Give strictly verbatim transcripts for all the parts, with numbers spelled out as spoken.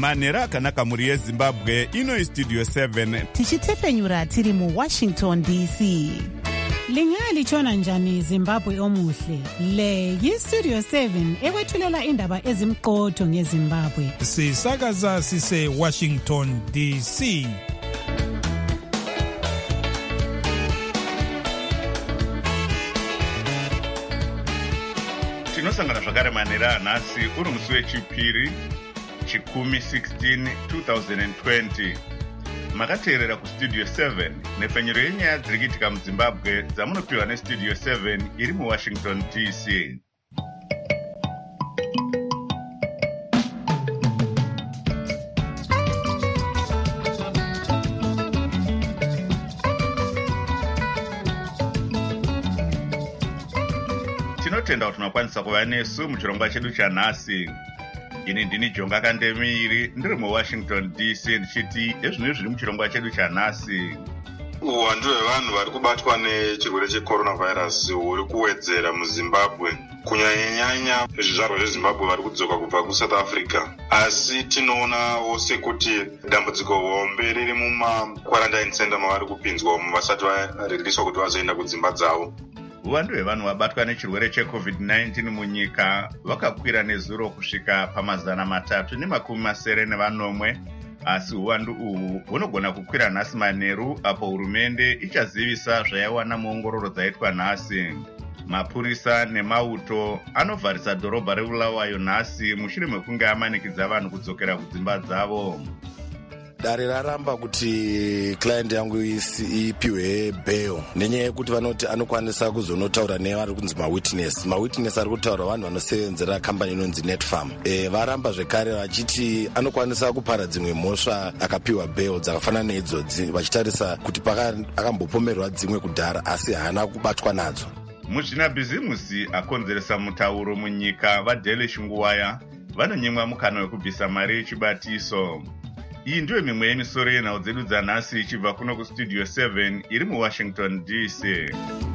manhero akanaka mhuri yezimbabwe. Ino Studio seven tichitepfenyura tiri muWashington D C. Lingalitshona njani Zimbabwe omuhle? Le yiStudio seven ekwethulela indaba ezimqotho ngeZimbabwe. Sisakaza sise Washington D C. Tinosangana zvakare manhero anhasi uri musi wechipiri chikumi sixteen twenty twenty. Makateerera kuStudio seven nepfenyuro yenyaya dziri kuitika muZimbabwe dzamunopiwa neStudio seven iri muWashington D C. Tinotenda kuti munokwanisa kuva nesu muchirongwa chedu chanhasi. Ini ndini Jonga Kandemiri ndiri muWashington D C ndichiti ezvino zviri muchirongwa chedu chanhasi. Uwandu hwevanhu vari kubatwa nechirwere checoronavirus huri kuwedzera muZimbabwe. Kunyanyanyanya zvizvarwa zveZimbabwe vari kudzoka kubva kuSouth Africa. Asi tinoonawo sekuti dambudziko hombe riri muma-quarantine center mavari kupinzwa umo vasati varegiswa kuti vazoenda kudzimba dzavo. Uwandu hwevanhu vabatwa nechirwere checovid nineteen munyika vakakwira nezuro kusvika pamazana matatu nemakumi masere nevanomwe, asi uwandu uhu hunogona kukwira nhasi manheru apo hurumende ichazivisa zvaiwana muongororo dzaitwa nhasi. Mapurisa nemauto anovharisa dhorobha reBulawayo nhasi mushure mekunge amanikidza vanhu kudzokera kudzimba dzavo. Dare raramba kuti client yangu ipiwe bail nenyaya yekuti vanoti anokwanisa kuzonotaura nevari kunzi mawitness. Mawitness ari kutaura vanhu vanosevenzera kambani inonzi Netfarm. E, varamba zvekare vachiti anokwanisa kupara dzimwe mhosva akapiwa bail dzakafanana neidzodzi vachitarisa kuti akambopomerwa dzimwe kudhara asi haana kubatwa nadzo. Muzvinabhizimusi akonzeresa mutauro munyika vaDaily Shunguwaya vanonyimwa mukana wekubvisa mari yechibatiso. Iyi ndiyo mimwe yemisoro yenhau dzedu dzanhasi ichibva kuno kuStudio seven iri muWashington D C.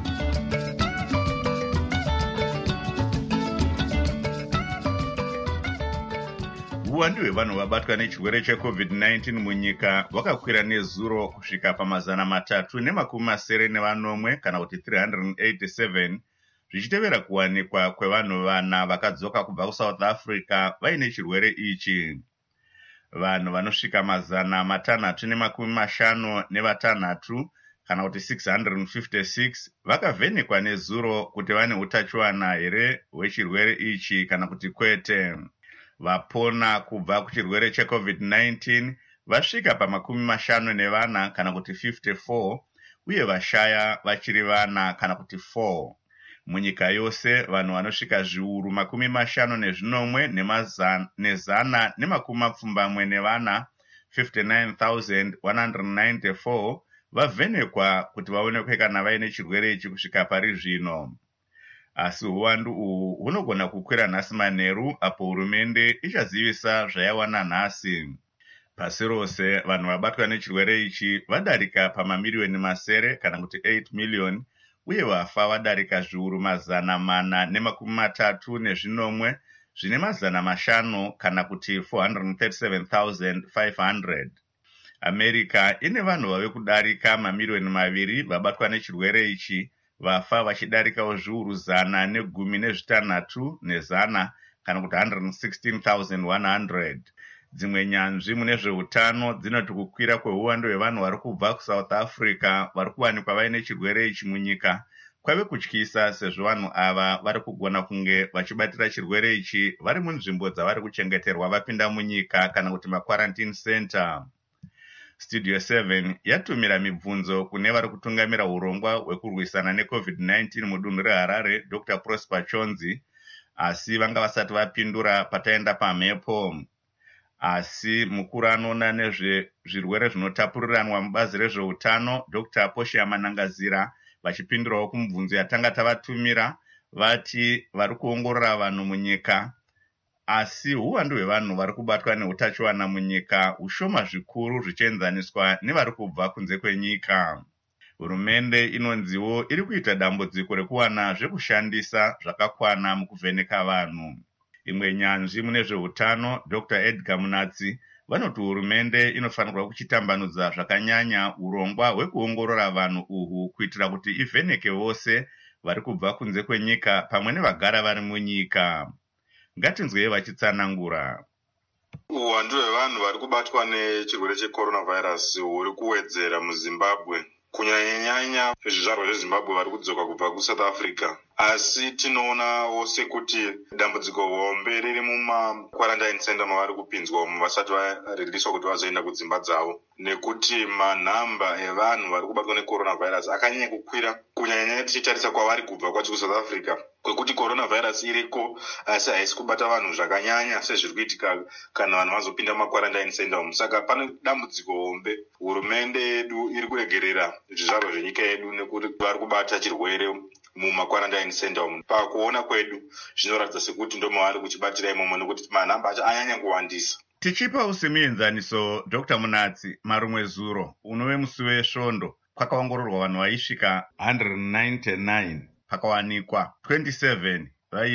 Uwandu hwevanhu vabatwa nechirwere checovid nineteen munyika vakakwira nezuro kusvika pamazana matatu nemakumi masere nevanomwe kana kuti three hundred eighty-seven, zvichitevera kuwanikwa kwevanhu vana vakadzoka kubva kuSouth Africa vaine chirwere ichi. Vanhu vanosvika mazana matanhatu nemakumi mashanu nevatanhatu kana kuti six hundred fifty-six vakavhenekwa nezuro kuti vane utachiwana here hwechirwere ichi kana kuti kwete. Vapona kubva kuchirwere checovid nineteen vasvika pamakumi mashanu nevana kana kuti fifty-four uye vashaya vachiri vana kana kuti four. Munyika yose vanhu vanosvika zviuru makumi mashanu nezvinomwe nezana nemakumi mapfumbamwe nevana fifty-nine thousand one hundred ninety-four vavhenekwa kuti vaonekwe kana vaine chirwere ichi kusvika pari zvino. Asi uwandu uhu hunogona kukwira nhasi manheru apo hurumende ichazivisa zvaiwana nhasi. Pasi rose vanhu vabatwa nechirwere ichi vadarika pamamiliyoni masere kana kuti eight million uye vafa vadarika zviuru mazana mana nemakumi matatu nezvinomwe zvine mazana mashanu kana kuti four hundred thirty-seven thousand five hundred. America ine vanhu vave kudarika mamiliyoni maviri vabatwa nechirwere ichi, vafa vachidarikawo zviuru zana negumi nezvitanhatu nezana kana kuti one hundred sixteen thousand one hundred. Dzimwe nyanzvi mune zveutano dzinoti kukwira kweuwandu hwevanhu vari kubva kuSouth Africa vari kuwanikwa vaine chirwere ichi munyika kwave kutyisa, sezvo vanhu ava vari kugona kunge vachibatira chirwere ichi vari munzvimbo dzavari kuchengeterwa vapinda munyika kana kuti maquarantine center. Studio seven yatumira mibvunzo kune vari kutungamira urongwa hwekurwisana necovid nineteen mudunhu reHarare, Doctor Prosper Chonzi, asi vanga vasati vapindura pataenda pamhepo. Asi mukuru anoona nezvezvirwere zvinotapuriranwa mubazi rezveutano Doctor Portia Manangazira vachipindurawo kumibvunzo yatanga tavatumira vati vari kuongorora vanhu munyika, asi uwandu hwevanhu vari kubatwa neutachiwana munyika ushoma zvikuru zvichienzaniswa nevari kubva kunze kwenyika. Hurumende inonziwo iri kuita dambudziko rekuwana zvekushandisa zvakakwana mukuvheneka vanhu. Imwe nyanzvi mune zveutano Doctor Edgar Munatsi vanoti hurumende inofanirwa kuchitambanudza zvakanyanya urongwa hwekuongorora vanhu uhu kuitira kuti ivheneke vose vari kubva kunze kwenyika pamwe nevagara vari munyika. Ngatinzwei vachitsanangura. Uwandu hwevanhu vari kubatwa nechirwere checoronavirus huri kuwedzera muZimbabwe. Kunyanyanyanya zvizvarwa zveZimbabwe vari kudzoka kubva kuSouth Africa. Asi tinoona sekuti dambudziko hombe riri mumakwarantine center mavari kupinzwa umu vasati variriswa kuti vazoenda kudzimba dzavo, nekuti manhamba evanhu vari kubatwa necoronavirus akanyanya kukwira, kunyanyanya tichitarisa kwavari kubva kwacho kuSouth Africa, kwekuti coronavirus iriko asi haisi kubata vanhu zvakanyanya sezviri kuitika kana vanhu vazopinda mumakwarantine center umu. Saka pane dambudziko hombe. Hurumende yedu iri kuregerera zvizvarwa zvenyika yedu nekuti vari kubata chirwere mumakwarantine center umu. Pakuona kwedu zvinoratidza sekuti ndo mavari kuchibatira imomo nekuti manhamba acho anyanya kuwandisa. Tichipa usimienzaniso, Doctor Munatsi, marumwe zuro unove musi wesvondo kwakaongororwa vanhu vaisvika one hundred ninety-nine, pakawanikwa twenty-seven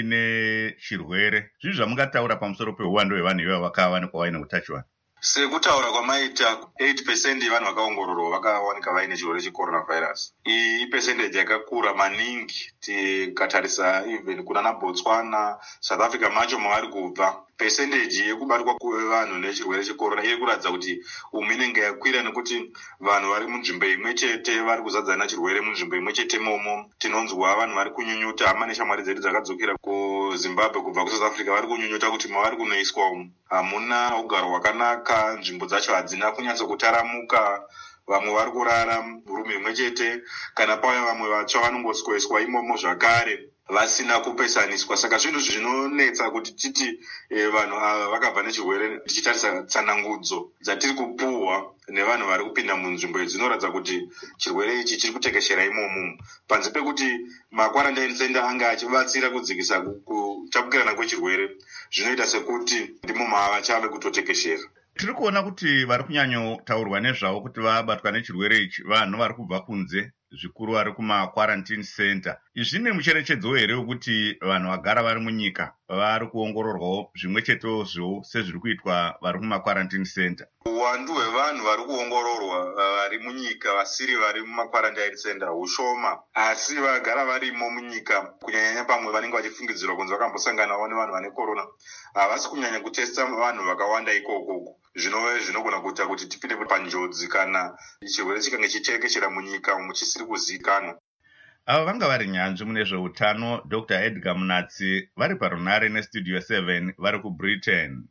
vaine chirwere. Zvinhu zvamungataura pamusoro peuwandu hwevanhu ivavo vakawanikwa vaine utachiwana? Sekutaura kwamaita eight percent yevanhu vakaongororwa vakawanika vaine chirwere checoronavirus. Iyi percentage yakakura maningi tikatarisa even kuna Botswana, South Africa macho mavari kubva. Percentage yekubatwa kwevanhu nechirwere checorona iri kuratidza kuti uminenge yakwira nekuti vanhu vari munzvimbo imwe chete vari kuzadzana chirwere munzvimbo imwe chete momo. Tinonzwa vanhu vari kunyunyuta, hama neshamwari dzedu dzakadzokera kuZimbabwe kubva kuSouth Africa vari kunyunyuta kuti mavari kunoiswa umu hamuna ugaro hwakanaka, nzvimbo dzacho hadzina kunyatsa kutaramuka, vamwe vari kurara murumu imwe chete, kana pauya vamwe vatsva vanongosweswa imomo zvakare vasina kupesaniswa. Saka zvinhu zvinonetsa kuti titi e, vanhu ava vakabva nechirwere. Tichitarisa tsanangudzo dzatiri kupuhwa nevanhu vari kupinda munzvimbo idzi dzinoratidza kuti chirwere ichi chiri kutekeshera imomo, panze pekuti makwarantine center anga achibatsira kudzikisa kutapukirana kwechirwere, zvinoita sekuti ndimo mava chave kutotekeshera. Tiri kuona kuti vari kunyanyotaurwa nezvavo kuti vabatwa nechirwere ichi vanhu vari kubva kunze, zvikuru vari kumakwarantine center. Izvi zvine mucherechedzo here wekuti vanhu vagara vari munyika vari kuongororwawo zvimwe chetezvo sezviri kuitwa vari kumakwarantine center? Uwandu hwevanhu vari kuongororwa vari munyika vasiri vari mumakwarantine center hushoma, asi vagara varimo munyika kunyanyanya pamwe vanenge vachifungidzirwa kunzi vakambosanganawo nevanhu vane corona havasi kunyanya kutesta vanhu vakawanda ikoko. Zvinove zvinogona kuita kuti tipinde panjodzi kana chirwere chikange chitekeshera munyika muchisiri kuzivikanwa. Ava vanga vari nyanzvi mune zveutano, Doctor Edgar Munatsi, vari parunare nestudio seven vari kuBritain.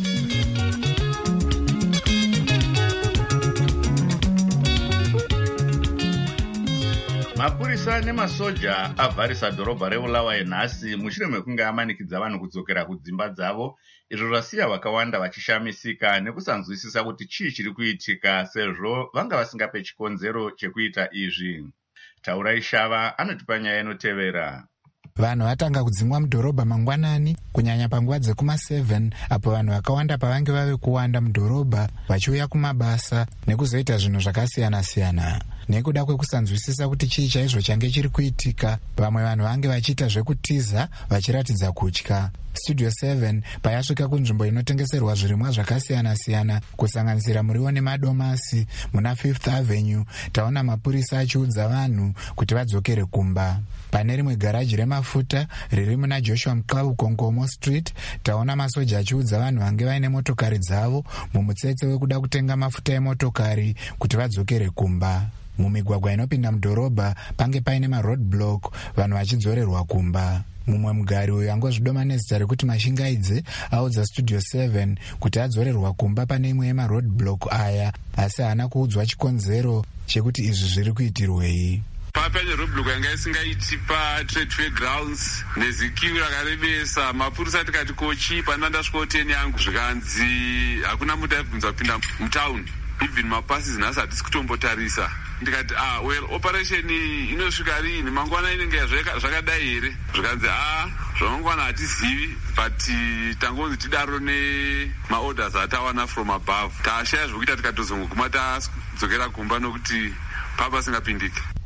Mapurisa nemasoja avharisa dhorobha reBulawayo nhasi mushure mekunge amanikidza vanhu kudzokera kudzimba dzavo, izvo zvasiya vakawanda vachishamisika nekusanzwisisa kuti chii chiri kuitika sezvo vanga vasingape chikonzero chekuita izvi. Taurai Shava anotipa nyaya inotevera. Vanhu vatanga kudzingwa mudhorobha mangwanani kunyanya panguva dzekuma seven, apo vanhu vakawanda pavange vave kuwanda mudhorobha vachiuya kumabasa nekuzoita zvinhu zvakasiyana-siyana. Nekuda kwekusanzwisisa kuti chii chaizvo change chiri kuitika, vamwe vanhu vange vachiita zvekutiza vachiratidza kutya. Studio seven payasvika kunzvimbo inotengeserwa zvirimwa zvakasiyana-siyana kusanganisira muriwo nemadomasi muna Fifth Avenue, taona mapurisa achiudza vanhu kuti vadzokere kumba. Pane rimwe garaji remafuta riri muna Joshua Mklabu Kongomo Street, taona masoja achiudza vanhu vange vaine motokari dzavo mumutsetse wekuda kutenga mafuta emotokari kuti vadzokere kumba. Mumigwagwa inopinda mudhorobha pange paine maroadblock, vanhu vachidzorerwa kumba. Mumwe mugari uyu angozvidoma nezita rekuti Mashingaidze audza Studio seven kuti adzorerwa kumba pane imwe yemaroadblock aya, asi haana kuudzwa chikonzero chekuti izvi zviri kuitirwei. Papane roadblock yanga isingaiti paTrade Fair Grounds nezikiwi rakarebesa. Mapurisa tikati kochi pana ndasvika ten yangu zvikanzi hakuna muti aibvunza kupinda mutown, even mapasi zinhasi hatisi kutombotarisa. Ndikati ah well operation inosvika rini, mangwana inenge zvakadai here? Zvikanzi ah zvamangwana hatizivi, but tangonzi tidaro nemaorders atawana from above. Tashaya zvekuita tikatozongoguma tadzokera kumba nokuti papa singapindiki.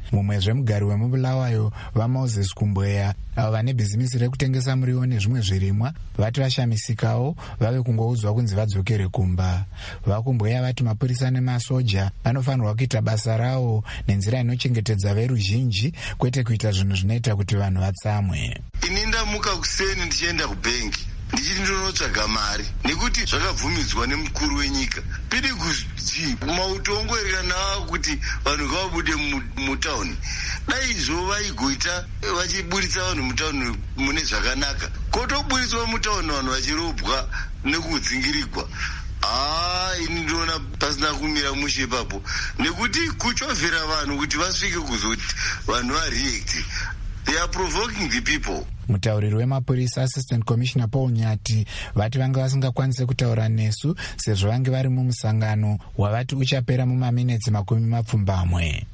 mumwezve mugari wemubulawayo vaMoses Kumbweya avo vane bhizimisi rekutengesa muriwo nezvimwe zvirimwa vati vashamisikawo vave kungoudzwa kunzi vadzokere kumba. VaKumbweya vati mapurisa nemasoja vanofanirwa kuita basa rawo nenzira inochengetedza veruzhinji kwete kuita zvinhu zvinoita kuti vanhu vatsamwe. Ini ndamuka kuseni ndichienda kubhengi ndichiti ndinotsvaga mari nekuti zvakabvumidzwa nemukuru wenyika. Pidi kuti mautongo erikana kuti vanhu ngavabude mutauni. Dai izvo vaigoita vachiburitsa vanhu mutauni mune zvakanaka. Kotoburitswa mutauni vanhu vachirobwa nekudzingirigwa. Ah, ini ndinoona pasina kumira mushe ipapo nekuti kuchovhera vanhu kuti vasvike kuzoti vanhu vareact. They are provoking the people. Mutauriri wemapurisa Assistant Commissioner Paul Nyati vati vanga vasingakwanise kutaura nesu sezvo vange vari mumusangano wavati uchapera mumaminitsi makumi mapfumbamwe.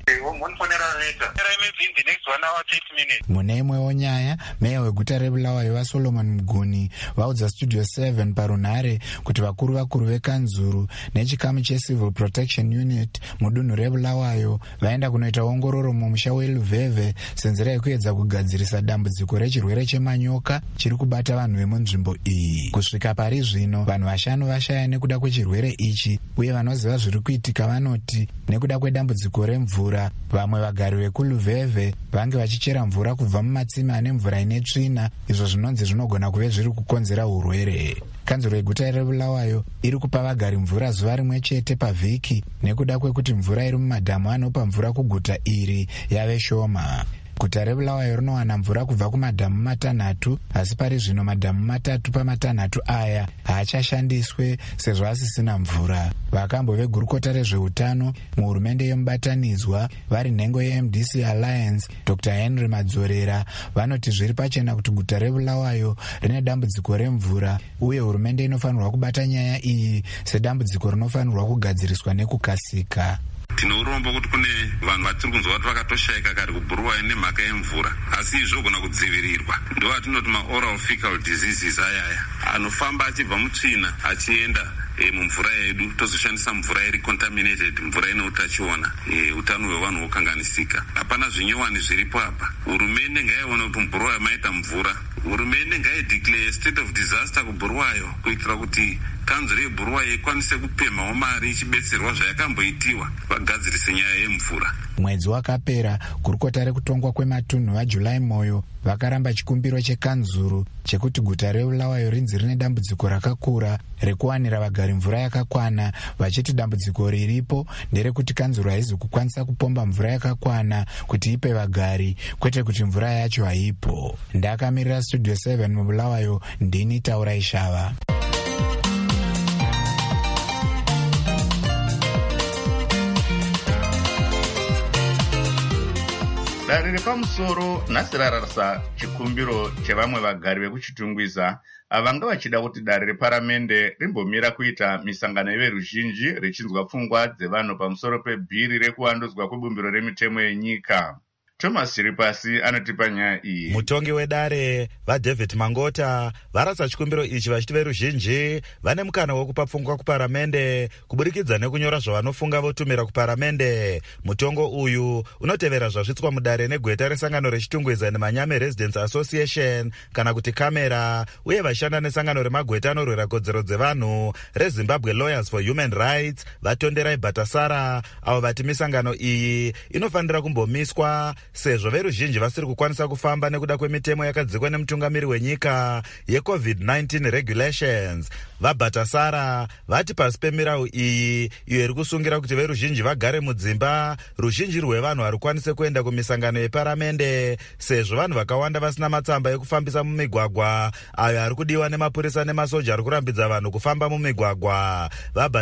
Mune imwewo nyaya, meya weguta reBulawayo vaSolomon Muguni vaudza Studio seven parunhare kuti vakuru vakuru vekanzuru nechikamu cheCivil Protection Unit mudunhu reBulawayo vaenda kunoita ongororo mumusha weLuveve senzira yekuedza kugadzirisa dambudziko rechirwere chemanyoka chiri kubata vanhu vemunzvimbo iyi. Kusvika pari zvino vanhu vashanu vashaya nekuda kwechirwere ichi uye vanoziva zviri kuitika vanoti nekuda kwedambudziko remvura vamwe vagari vekuLuveve vange vachichera mvura kubva mumatsime ane mvura ine tsvina, izvo zvinonzi zvinogona kuve zviri kukonzera urwere. Kanzuro yeguta reBulawayo iri kupa vagari mvura zuva rimwe chete pavhiki nekuda kwekuti mvura iri mumadhamu anopa mvura kuguta iri yave shoma. Guta reBulawayo rinowana mvura kubva kumadhamu matanhatu, asi pari zvino madhamu matatu pamatanhatu aya haachashandiswe sezvo asisina mvura. Vakambo vegurukota rezveutano muhurumende yemubatanidzwa vari nhengo yeM D C Alliance Doctor Henry Madzorera vanoti zviri pachena kuti guta reBulawayo rine dambudziko remvura uye hurumende inofanirwa kubata nyaya iyi sedambudziko rinofanirwa kugadziriswa nekukasika. Tinoromba kuti kune vanhu vatiri kunzwa kuti vakatoshayika kare kuBulawayo nemhaka yemvura, asi izvogona kudzivirirwa. Ndo atinoti maoral fecal diseases ayaya anofamba achibva mutsvina achienda e, mumvura yedu, tozoshandisa mvura iri contaminated, mvura ine utachiona, e, utano hwevanhu hwokanganisika. Hapana zvinyowani zviripo apa. Hurumende ngaione kuti muBulawayo maita mvura. Hurumende ngaideclare state of disaster kuBulawayo kuitira kuti kanzuro yeBulawayo ikwanise kupemhawo mari ichibetserwa zvayakamboitiwa vagadzirise nyaya yemvura. Mwedzi wakapera, gurukota rekutongwa kwematunhu vaJuly Moyo vakaramba chikumbiro chekanzuru chekuti guta reBulawayo rinzi rine dambudziko rakakura rekuwanira vagari mvura yakakwana, vachiti dambudziko riripo nderekuti kanzuru haizi kukwanisa kupomba mvura yakakwana kuti ipe vagari, kwete kuti mvura yacho haipo. Ndakamirira Studio seven muBulawayo, ndini Taura Ishava. Dare repamusoro nhasi rararisa chikumbiro chevamwe vagari vekuchitungwiza avanga vachida kuti dare reparamende rimbomira kuita misangano yeveruzhinji richinzwa pfungwa dzevanhu pamusoro pebhiri rekuvandudzwa kwebumbiro remitemo yenyika. Thomas Chiripasi anotipa nyaya iyi. Mutongi wedare vaDavid Mangota varasa chikumbiro ichi vachiti veruzhinji vane mukana wekupa pfungwa kuparamende kuburikidza nekunyora zvavanofunga votumira kuparamende. Mutongo uyu unotevera zvasvitswa mudare negweta resangano rechitungwiza neManyame Residents Association kana kuti Kamera, uye vashanda nesangano remagweta anorwira kodzero dzevanhu reZimbabwe Lawyers for Human Rights vatonderai Bhatasara avo vati misangano iyi inofanira kumbomiswa sezvo veruzhinji vasiri kukwanisa kufamba nekuda kwemitemo yakadzikwa nemutungamiri wenyika yeCovid nineteen regulations. VaBhatasara vati pasi pemirau iyi iyo iri kusungira kuti veruzhinji vagare mudzimba, ruzhinji rwevanhu harukwanise kuenda kumisangano yeparamende sezvo vanhu vakawanda vasina matsamba ekufambisa mumigwagwa ayo ari kudiwa nemapurisa nemasoja ari kurambidza vanhu kufamba mumigwagwa.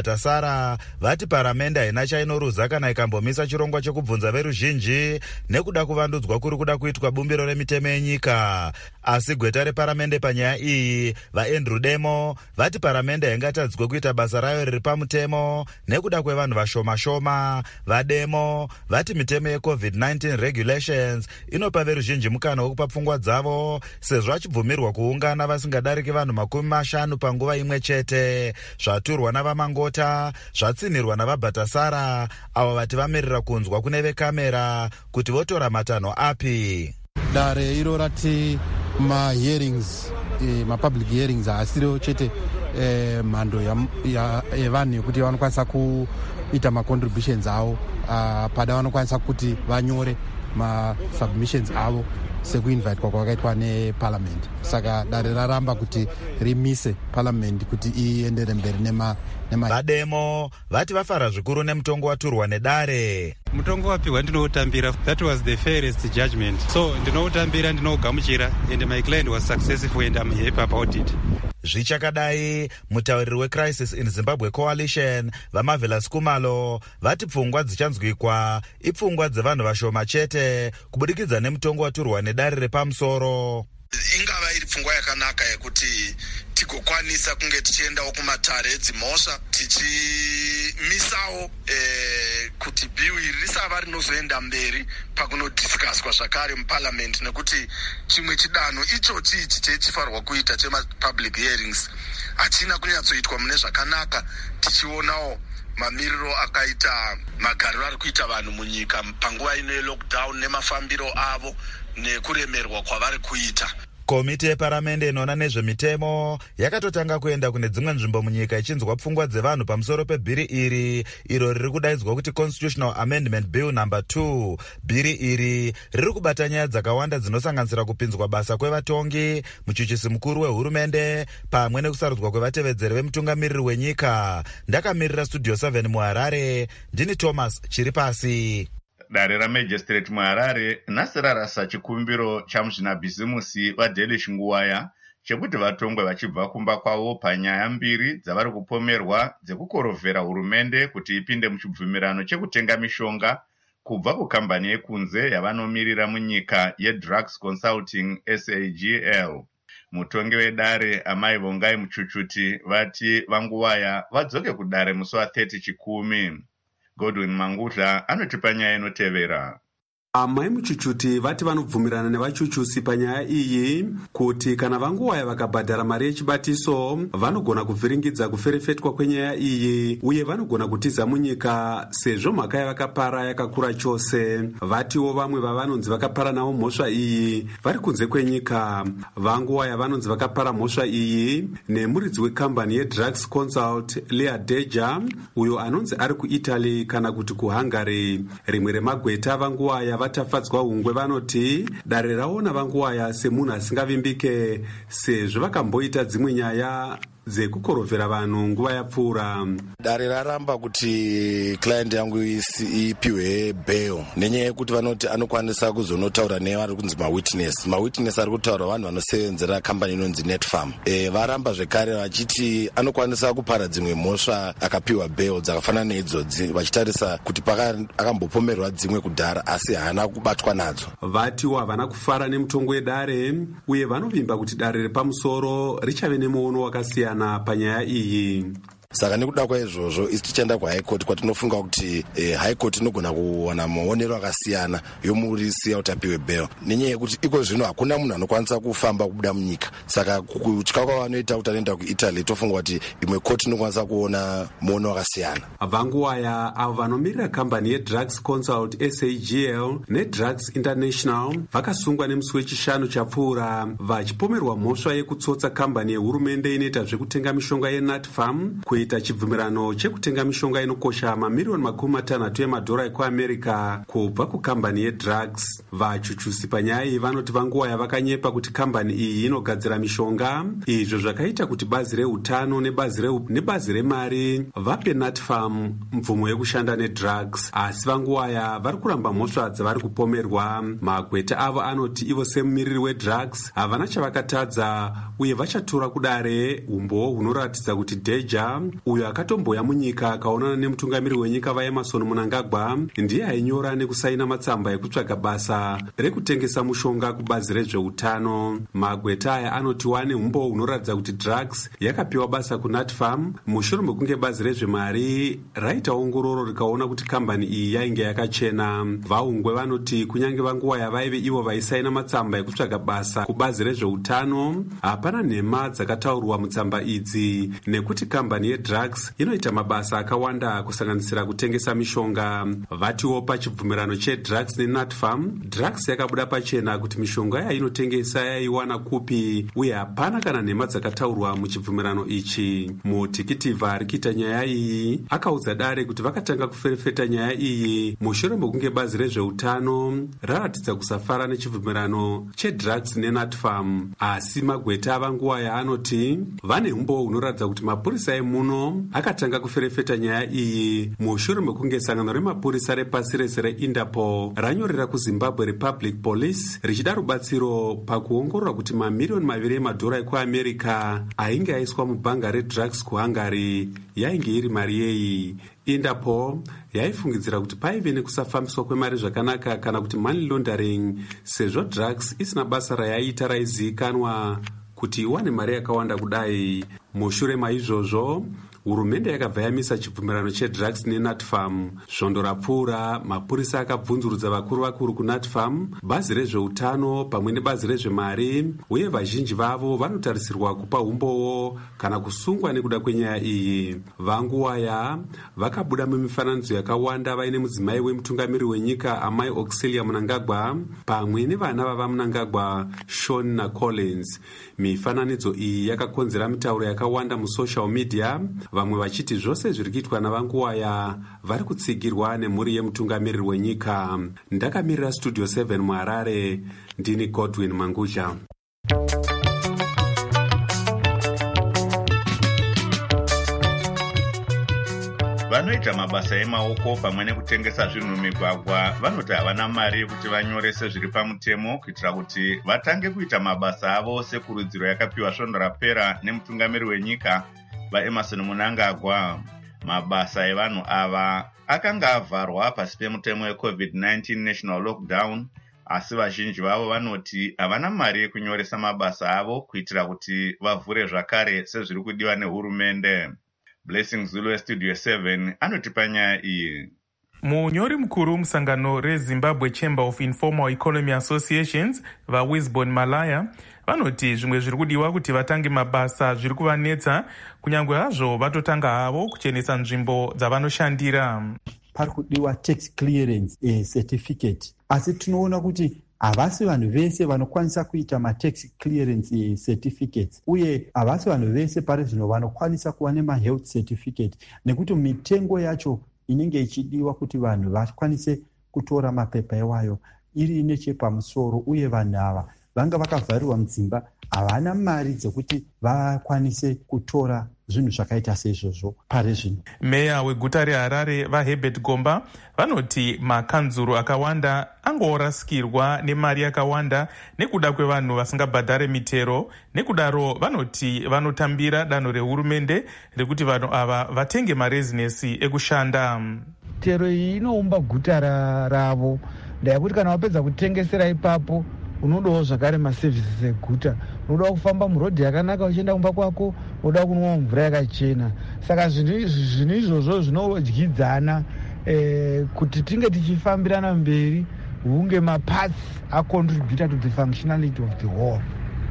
VaBhatasara vati paramende haina chainoruza kana ikambomisa chirongwa chekubvunza veruzhinji nekuda nekuda kuvandudzwa kuri kuda kuitwa bumbiro remitemo yenyika. Asi gweta reparamende panyaya iyi, vaAndrew Demo, vati paramende haingatadzwe kuita basa rayo riri pamutemo nekuda kwevanhu vashoma-shoma. VaDemo vati mitemo yeCovid nineteen regulations inopa veruzhinji mukana wekupa pfungwa dzavo, sezvo vachibvumirwa kuungana vasingadariki vanhu makumi mashanu panguva imwe chete. Zvaturwa navaMangota, zvatsinhirwa navaBhatasara, avo vati vamirira kunzwa kune vekamera kuti votora matanho api. Dare iro rati ma-hearings, eh, ma-public hearings haasiro chete eh, mhando yevanhu yekuti vanokwanisa kuita ma-contributions avo uh, pada vanokwanisa kuti vanyore ma-submissions avo sekuinvitwa kwakaitwa neparliament. Saka dare raramba kuti rimise parliament kuti iendere mberi nema VaDemo vati vafara zvikuru nemutongo waturwa nedare. Mutongo wapihwa ndinoutambira. That was the fairest judgment. So ndinoutambira, ndinogamuchira, and my client was successful and I'm happy about it. Zvichakadai, mutauriri weCrisis in Zimbabwe Coalition vaMarvelous Kumalo vati pfungwa dzichanzwikwa ipfungwa dzevanhu vashoma chete kubudikidza nemutongo waturwa nedare repamusoro. Ingava iri pfungwa yakanaka yekuti tigokwanisa kunge tichiendawo kumatare edzimhosva tichimisawo eh, kuti bill iri risava rinozoenda mberi pakunodhiskaswa zvakare muparliament, nekuti chimwe chidanho ichochi ichi chechifarwa kuita chema-public hearings hachina kunyatsoitwa mune zvakanaka, tichionawo mamiriro akaita magariro ari kuita vanhu munyika panguva ino yelockdown nemafambiro avo nekuremerwa kwavari kuita. Komiti yeparamende inoona nezvemitemo yakatotanga kuenda kune dzimwe nzvimbo munyika ichinzwa pfungwa dzevanhu pamusoro pebhiri iri, iro riri kudaidzwa kuti Constitutional Amendment Bill number two. Bhiri iri riri kubata nyaya dzakawanda dzinosanganisira kupinzwa basa kwevatongi, muchuchisi mukuru wehurumende pamwe nekusarudzwa kwevatevedzeri vemutungamiriri wenyika. Ndakamirira Studio seven muHarare, ndini Thomas Chiripasi. Dare raMagistrate muHarare nhasi rarasa chikumbiro chamuzvinabhizimusi vaDaily Chinguwaya chekuti vatongwe vachibva kumba kwavo panyaya mbiri dzavari kupomerwa dzekukorovhera hurumende kuti ipinde muchibvumirano chekutenga mishonga kubva kukambani yekunze yavanomirira munyika yeDrugs Consulting S A G L. Mutongi wedare Amai Vongai Muchuchuti vati vaNguwaya vadzoke kudare musi wa30 chikumi. Godwin Mangudla anotipa nyaya inotevera. Amai Muchuchuti vati vanobvumirana nevachuchusi panyaya iyi kuti kana vaNguwaya vakabhadhara mari yechibatiso vanogona kuvhiringidza kuferefetwa kwenyaya iyi uye vanogona kutiza munyika sezvo mhaka yavakapara yakakura chose. Vatiwo vamwe vavanonzi vakapara navo mhosva iyi vari kunze kwenyika. VaNguwaya vanonzi vakapara mhosva iyi nemuridzi wekambani yeDrugs Consult Leah Deja uyo anonzi ari kuItaly kana kuti kuHungary. Rimwe remagweta vaNguwaya vatafadzwa hungwe vanoti dare raona vaNguwaya semunhu asingavimbike sezvo vakamboita dzimwe nyaya dzekukorovhera vanhu nguva yapfuura. Dare raramba kuti client yangu ipiwe bail nenyaya yekuti vanoti anokwanisa kuzonotaura nevari kunzi mawitness. Mawitness ari kutaura vanhu vanosevenzera kambani inonzi Netfarm. E, varamba zvekare vachiti anokwanisa kupara dzimwe mhosva akapiwa bail dzakafanana neidzodzi vachitarisa kuti akambopomerwa dzimwe kudhara asi haana kubatwa nadzo. Vatiwo havana kufara nemutongo wedare uye vanovimba kuti dare repamusoro richave nemuono wakasiyana panyaya iyi. Saka nekuda kwaizvozvo isi tichaenda kuHigh Court kwatinofunga kuti eh, High Court inogona kuwana maonero akasiyana yomurisiya kuti apiwe bail nenyaya yekuti iko zvino hakuna munhu anokwanisa kufamba kubuda munyika. Saka kutya kwavanoita kuti anoenda kuItaly tofunga kuti imwe court inokwanisa kuona muono wakasiyana. VaNguwaya avo vanomirira kambani yeDrugs Consult S A G L neDrugs International vakasungwa nemusi wechishanu chapfuura vachipomerwa mhosva yekutsotsa kambani yehurumende inoita zvekutenga mishonga yeNatfarm kuita chibvumirano chekutenga mishonga inokosha mamiriyoni makumi matanhatu emadhora ekuAmerica kubva kukambani yeDrugs. Vachuchusi panyaya iyi vanoti vaNguwaya vakanyepa kuti kambani iyi inogadzira mishonga, izvo zvakaita kuti bazi reutano nebazi, re, nebazi remari vape Natfarm mvumo yekushanda neDrugs. Asi vaNguwaya vari kuramba mhosva dzavari kupomerwa. Magweta avo anoti ivo semumiriri weDrugs havana chavakatadza uye vachatora kudare umbo hunoratidza kuti Deja uyo akatomboya munyika akaonana nemutungamiriri wenyika vaemarson Mnangagwa, ndiye ainyora nekusaina matsamba ekutsvaga basa rekutengesa mushonga kubazi rezveutano. Magweta aya anoti wane umbo hunoratidza kuti drugs yakapiwa basa kuNatfarm mushure mekunge bazi rezvemari raita ongororo rikaona kuti kambani iyi yainge yakachena. Vaungwe vanoti kunyange vanguva yavaive ivo vaisaina matsamba ekutsvaga basa kubazi rezveutano, hapana nhema dzakataurwa mutsamba idzi, nekuti kambani yedrugs inoita mabasa akawanda kusanganisira kutengesa mishonga. Vatiwo pachibvumirano chedrugs neNatfarm, drugs yakabuda pachena kuti mishonga yainotengesa yaiwana kupi, uye hapana kana nhema dzakataurwa muchibvumirano ichi. Mutikitiivha rikiita nyaya iyi akaudza Dare kuti vakatanga kuferefeta nyaya iyi mushure mekunge bazi rezveutano raratidza kusafara nechibvumirano chedrugs neNatfarm. Asi Magweta vanguva yaanoti vane umbo hunoratidza kuti mapurisa emuno akatanga kuferefeta nyaya iyi mushure mekunge sangano remapurisa repasi rese reInterpol ranyorera kuZimbabwe Republic Police richida rubatsiro pakuongorora kuti mamiriyoni maviri emadhora ekuamerica ainge aiswa mubhanga redrugs kuHungary yainge iri mari yei. Interpol yaifungidzira kuti paive nekusafambiswa kwemari zvakanaka kana kuti money laundering, sezvo drugs isina basa rayaiita raizivikanwa kuti iwane mari yakawanda kudai. Mushure maizvozvo hurumende yakabva yamisa chibvumirano chedrugs neNatfarm. Svondo rapfuura, mapurisa akabvunzurudza vakuru vakuru kuNatfarm, bazi rezveutano pamwe nebazi rezvemari, uye vazhinji vavo vanotarisirwa kupa umbowo kana kusungwa nekuda kwenyaya iyi. Vanguwaya vakabuda mumifananidzo yakawanda vaine mudzimai wemutungamiriri wenyika amai Auxilia Mnangagwa pamwe nevana vava Mnangagwa, Sean naCollins. Mifananidzo iyi yakakonzera mitauro yakawanda musocial media, vamwe vachiti zvose zviri kuitwa navanguwaya vari kutsigirwa nemhuri yemutungamiriri wenyika. Ndakamirira Studio seven muHarare, ndini Godwin Manguzha. Vanoita mabasa emaoko pamwe nekutengesa zvinhu mumigwagwa vanoti havana mari yekuti vanyorese zviri pamutemo kuitira kuti vatange kuita mabasa avo sekurudziro yakapiwa svondo rapera nemutungamiriri wenyika vaEmarson Mnangagwa. Mabasa evanhu ava akanga avharwa pasi pemutemo weCovid nineteen national lockdown, asi vazhinji vavo vanoti havana mari yekunyoresa mabasa avo kuitira kuti vavhure zvakare sezviri kudiwa nehurumende. Blessing Zulu Studio seven anotipa nyaya iyi. Munyori mukuru musangano reZimbabwe Chamber of Informal Economy Associations vaWisbon Malaya vanoti zvimwe zviri kudiwa kuti vatange mabasa zviri kuvanetsa, kunyange hazvo vatotanga havo kuchenesa nzvimbo dzavanoshandira. Pari kudiwa tax clearance eh, certificate, asi tinoona kuti havasi vanhu vese vanokwanisa kuita matax clearance certificates, uye havasi vanhu vese pari zvino vanokwanisa kuva nemahealth certificate, nekuti mitengo yacho inenge ichidiwa kuti vanhu vakwanise kutora mapepa ewayo iri nechepamusoro, uye vanhu ava vanga vakavharirwa mudzimba havana mari dzekuti vakwanise kutora zvinhu zvakaita seizvozvo pari zvino. Meya weguta reHarare vaHerbert Gomba vanoti makanzuru akawanda angorasikirwa nemari yakawanda nekuda kwevanhu vasingabhadhare mitero. Nekudaro vanoti vanotambira danho rehurumende rekuti vanhu ava vatenge marezinesi ekushanda. Mitero iyi inoumba guta ravo, ndayekuti kana wapedza kutengesera ipapo unodawo zvakare maservices eguta, unoda kufamba murodhi yakanaka uchienda kumba kwako, unoda kunwa mvura yakachena. Saka zvinhu izvozvo zvinodyidzana eh, kuti tinge tichifambirana mberi hunge maparts acontributor to the functionality of the whole.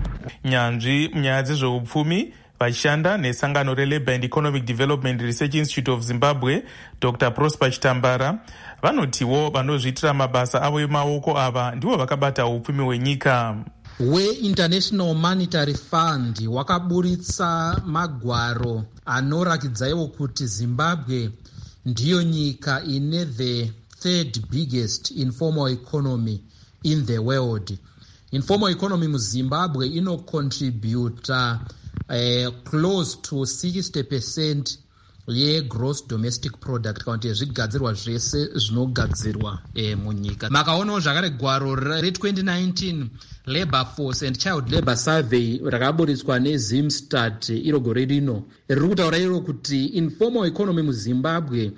Nyanzvi munyaya dzezveupfumi vachishanda nesangano reLabour and Economic Development Research Institute of Zimbabwe, Doctor Prosper Chitambara vanotiwo vanozviitira mabasa avo emaoko ava ndivo vakabata upfumi hwenyika. WeInternational Monetary Fund wakaburitsa magwaro anorakidzawo kuti Zimbabwe ndiyo nyika ine the third biggest informal economy in the world. Informal economy muZimbabwe inocontributa uh, close to sixty percent yegross domestic product kana kuti zvigadzirwa zvese zvinogadzirwa e, munyika. Makaonawo zvakare gwaro re-twenty nineteen Labour Force and Child Labour Survey rakaburitswa neZimstat iro gore rino riri kutaura iro kuti informal economy muZimbabwe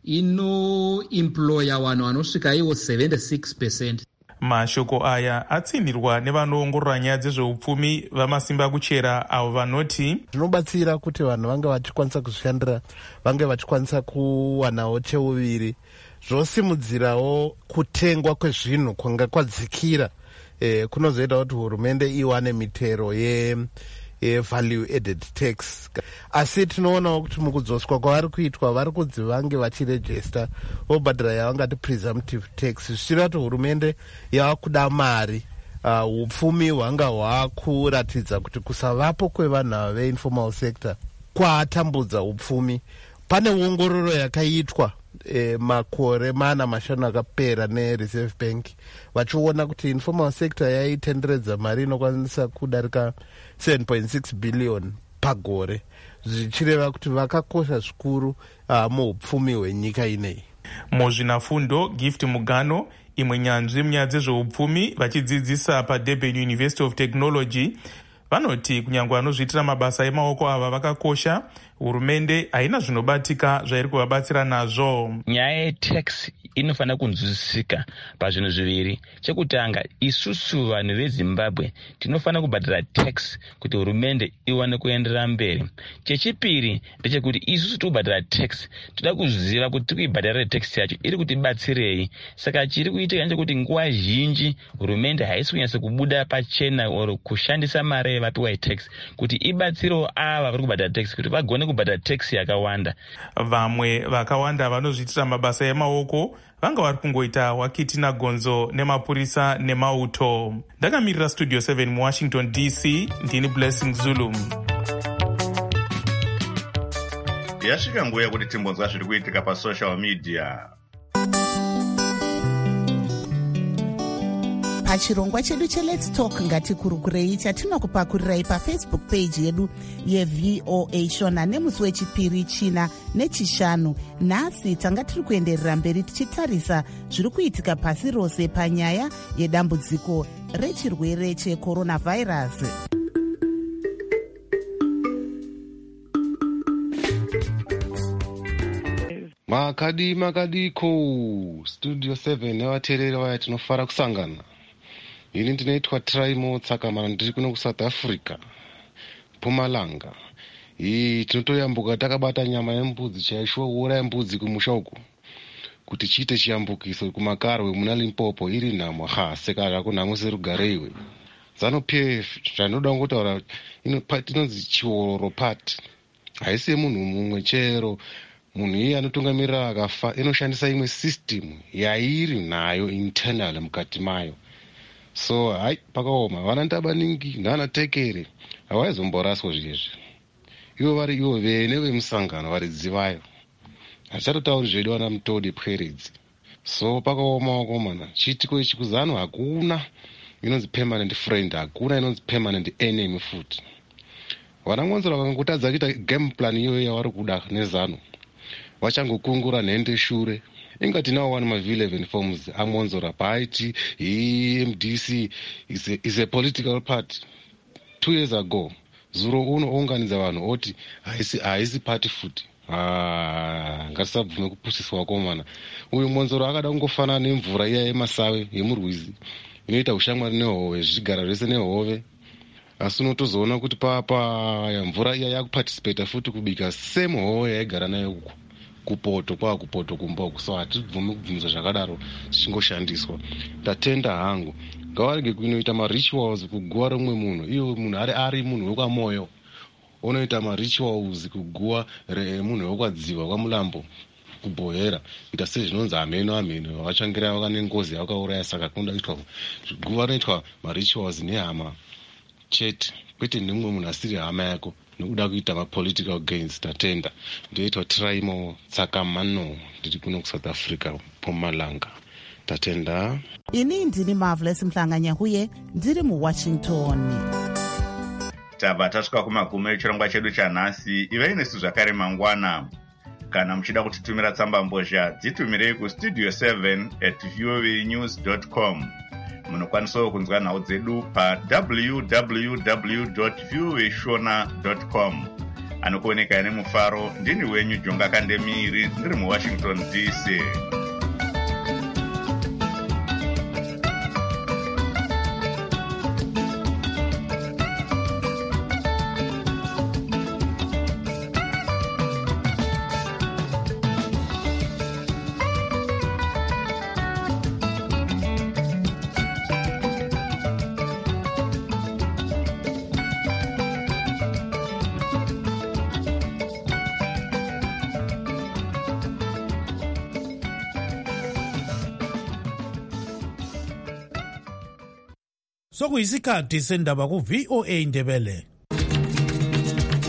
inoemploya vanhu vanosvika ivo seventy-six percent. Mashoko aya atsinirwa nevanoongorora nyaya dzezveupfumi vamasimba kuchera avo vanoti zvinobatsira kuti vanhu vange vachikwanisa kuzvishandira, vange vachikwanisa kuwanawo cheuviri, zvosimudzirawo kutengwa kwezvinhu kwanga kwadzikira. E, kunozoita kuti hurumende iwane mitero ye value added tax. Asi tinoonawo kuti mukudzoswa kwavari kuitwa vari kunzi vange vachirejista vobhadhira yavangati presumptive tax, zvichireva kuti hurumende yavakuda mari. Uh, upfumi hwanga hwakuratidza kuti kusavapo kwevanhu ava veinformal sector kwaatambudza upfumi. Pane ongororo yakaitwa E, makore mana mashanu akapera neReserve Bank vachiona kuti informal sector yaitenderedza mari inokwanisa kudarika seven point six billion pagore, zvichireva kuti vakakosha zvikuru uh, muupfumi hwenyika ineyi. Muzvinafundo Gift Mugano, imwe nyanzvi munyaya dzezveupfumi vachidzidzisa paDurban University of Technology, vanoti kunyange vanozviitira mabasa emaoko ava vakakosha, hurumende haina zvinobatika zvairi kuvabatsira nazvo. Nyaya yetax inofanira kunzwisisika pazvinhu zviviri. Chekutanga, isusu vanhu veZimbabwe tinofanira kubhadhira tax kuti hurumende iwane kuenderera mberi. Chechipiri ndechekuti isusu tikubhadhira tax toda kuziva kuti tikuibhadharira tax yacho iri kutibatsirei. Saka chiri kuitika ndechekuti nguva zhinji hurumende haisi kunyasa kubuda pachena or kushandisa mari yevapiwa tax kuti ibatsirewo ava vari kubhadhira tax kuti vagone kubhadhira tax yakawanda. Vamwe vakawanda vanozviitira mabasa emaoko vanga vari kungoita wakiti nagonzo nemapurisa nemauto. Ndakamirira Studio seven muWashington D C, ndini Blessing Zulu. Yasvika nguva yekuti timbonzwa zviri kuitika pasocial media. Pachirongwa chedu cheLet's Talk ngatikurukurei chatinokupakurirai pafacebook page yedu yeV O A Shona nemusi wechipiri, china nechishanu. Nhasi tanga tiri kuenderera mberi tichitarisa zviri kuitika pasi rose panyaya yedambudziko rechirwere checoronavirus. Makadi makadiko Studio seven nevateereri vaya tinofara kusangana. Ini ndinoitwa Traimo Tsakamana, ndiri kuno kuSouth Africa, Mpumalanga. Ii tinotoyambuka takabata nyama yembudzi chaishuwa kuura yembudzi kumusha uku kuti chiite chiyambukiso kumakarwe muna Limpopo iri nhamo. Ha, seka rako nhamo serugareiwe. Zanu P F zvanoda ngotaura inonzi chioro part. Haisi munhu mumwe chero. Munhu iye anotungamirira akafa inoshandisa imwe system yairi nayo internal mukati mayo. So hai pakaoma vana Ndabaningi nana Tekere havaizomboraswa zvezvi. Ivo vari ivo vene vemusangano varidzivayo. Hachatotauri zvedu vana Mutodi Pweredzi. So pakaoma wakomana. Chiitiko ichi kuzano hakuna inonzi permanent friend, hakuna inonzi permanent enemy futi. Vana Mwanzora vakangotadza kuita game plan iyoyo yavari kuda nezano, vachangokungura nhende shure. Ingati now one of eleven forms aMwanzora party, E M D C is a, is a political party. Two years ago, Zuro uno unganidza vanhu oti haisi haisi party futi. Ah, ngatisabvume kupusiswa wakomana. Uyu Mwanzora akada kungofanana nemvura iya yeMasawe yemurwizi inoita ushamwari nehove, zvigara zvese nehove. Asi unotozoona kuti papa mvura iya yakuparticipate futi kubika same hove yaigara nayo uko kupoto kwa kupoto kumba. So hatibvume kubvunza zvakadaro zvichingoshandiswa. Ndatenda hangu ngavarege kuinoita marituals kuguwa romwe munhu. Iyo munhu ari ari munhu wekwamoyo unoita marituals kuguwa munhu wekwadziva kwaMulambo kubhohera ita sezvinonzi ameno ameno vachangira vakane ngozi yakauraya. Saka kunoda kuitwa guva rinoitwa marituals nehama chete, kwete nemumwe munhu asiri hama yako nekuda kuita mapolitical gains. Tatenda. Ndoitwa Traimo Tsakamano, ndiri kuno kuSouth Africa, Mpumalanga. Tatenda. Ini ndini Marvelous Mhlanganyahuye, ndiri muWashington. Tabva tasvika kumagumo echirongwa chedu chanhasi. Ivei nesu zvakare mangwana. Kana muchida kutitumira tsamba mbozha, dzitumirei kustudio seven at voanews dot com. Munokwanisawo kunzwa nhau dzedu pa w w w dot voashona dot com. Anokuoneka nemufaro, ndini wenyu Jonga Kandemiri, ndiri muWashington D C. Sokuyisikhathi sendaba ku V O A Ndebele.